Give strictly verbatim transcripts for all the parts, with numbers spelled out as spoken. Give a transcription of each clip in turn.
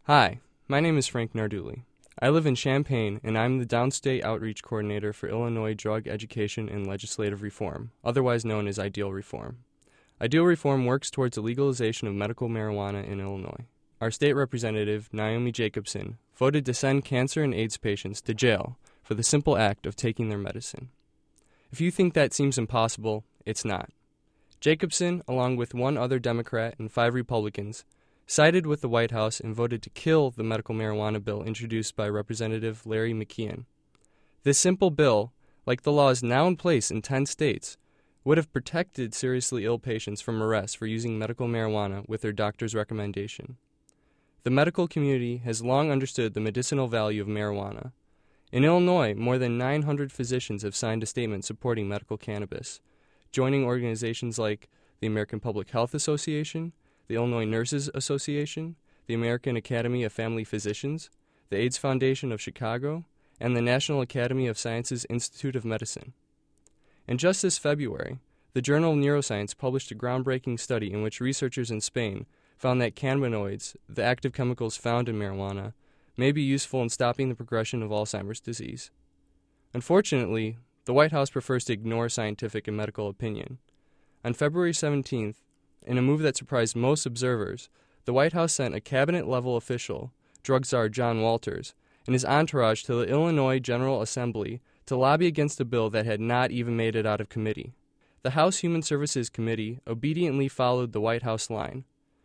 Hi, my name is Frank Narduli. I live in Champaign, and I'm the Downstate Outreach Coordinator for Illinois Drug Education and Legislative Reform, otherwise known as IDEAL Reform. IDEAL Reform works towards the legalization of medical marijuana in Illinois. Our state representative, Naomi Jacobson, voted to send cancer and AIDS patients to jail for the simple act of taking their medicine. If you think that seems impossible, it's not. Jacobson, along with one other Democrat and five Republicans, sided with the White House and voted to kill the medical marijuana bill introduced by Representative Larry McKeon. This simple bill, like the laws now in place in ten states, would have protected seriously ill patients from arrest for using medical marijuana with their doctor's recommendation. The medical community has long understood the medicinal value of marijuana. In Illinois, more than nine hundred physicians have signed a statement supporting medical cannabis, joining organizations like the American Public Health Association, the Illinois Nurses Association, the American Academy of Family Physicians, the AIDS Foundation of Chicago, and the National Academy of Sciences Institute of Medicine. And just this February, the Journal of Neuroscience published a groundbreaking study in which researchers in Spain found that cannabinoids, the active chemicals found in marijuana, may be useful in stopping the progression of Alzheimer's disease. Unfortunately, the White House prefers to ignore scientific and medical opinion. On February seventeenth, in a move that surprised most observers, the White House sent a cabinet-level official, drug czar John Walters, and his entourage to the Illinois General Assembly to lobby against a bill that had not even made it out of committee. The House Human Services Committee obediently followed the White House line.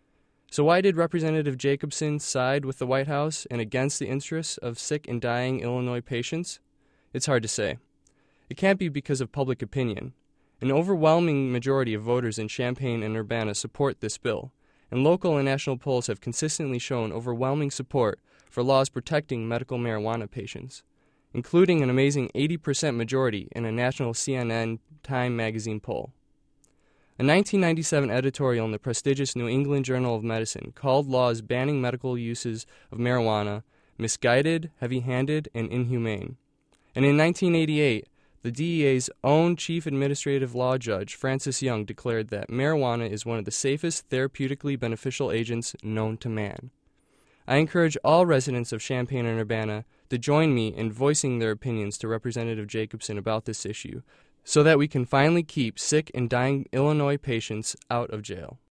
So why did Representative Jacobson side with the White House and against the interests of sick and dying Illinois patients? It's hard to say. It can't be because of public opinion. An overwhelming majority of voters in Champaign and Urbana support this bill, and local and national polls have consistently shown overwhelming support for laws protecting medical marijuana patients, including an amazing eighty percent majority in a national C N N Time magazine poll. A nineteen ninety-seven editorial in the prestigious New England Journal of Medicine called laws banning medical uses of marijuana misguided, heavy-handed, and inhumane. And in nineteen eighty-eight, the D E A's own chief administrative law judge, Francis Young, declared that marijuana is one of the safest therapeutically beneficial agents known to man. I encourage all residents of Champaign and Urbana to join me in voicing their opinions to Representative Jacobson about this issue, so that we can finally keep sick and dying Illinois patients out of jail.